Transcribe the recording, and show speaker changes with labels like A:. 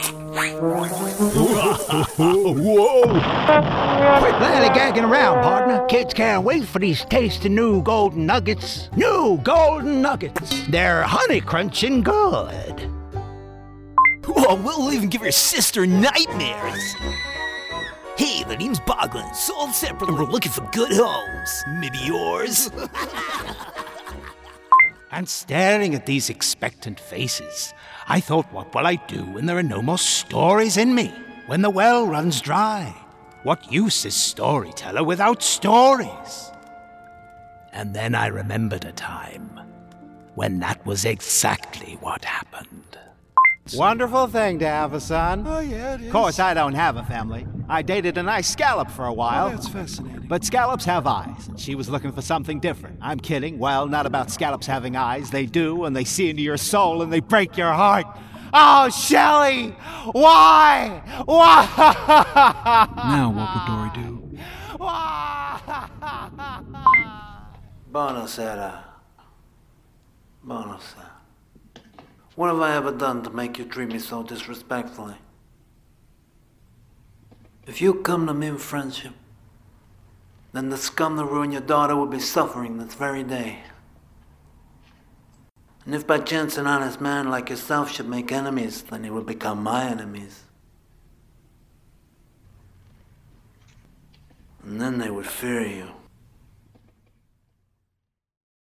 A: Whoa!
B: Quit lollygagging around, partner. Kids can't wait for these tasty new golden nuggets. New golden nuggets. They're honey crunching good.
A: Whoa, we'll even give your sister nightmares. Hey, the name's Boglin, sold separately. And we're looking for good homes. Maybe yours?
B: And staring at these expectant faces, I thought, what will I do when there are no more stories in me? When the well runs dry? What use is storyteller without stories? And then I remembered a time when that was exactly what happened.
C: Wonderful thing to have a son.
D: Oh, yeah, it is.
C: Of course, I don't have a family. I dated a nice scallop for a while.
D: Oh, that's fascinating.
C: But scallops have eyes, and she was looking for something different. I'm kidding. Well, not about scallops having eyes. They do, and they see into your soul, and they break your heart. Oh, Shelley! Why? Why?
D: Now what would Dory do?
E: Buonasera. Buonasera. What have I ever done to make you treat me so disrespectfully? If you come to me in friendship, then the scum that ruined your daughter will be suffering this very day. And if by chance an honest man like yourself should make enemies, then he will become my enemies. And then they would fear you.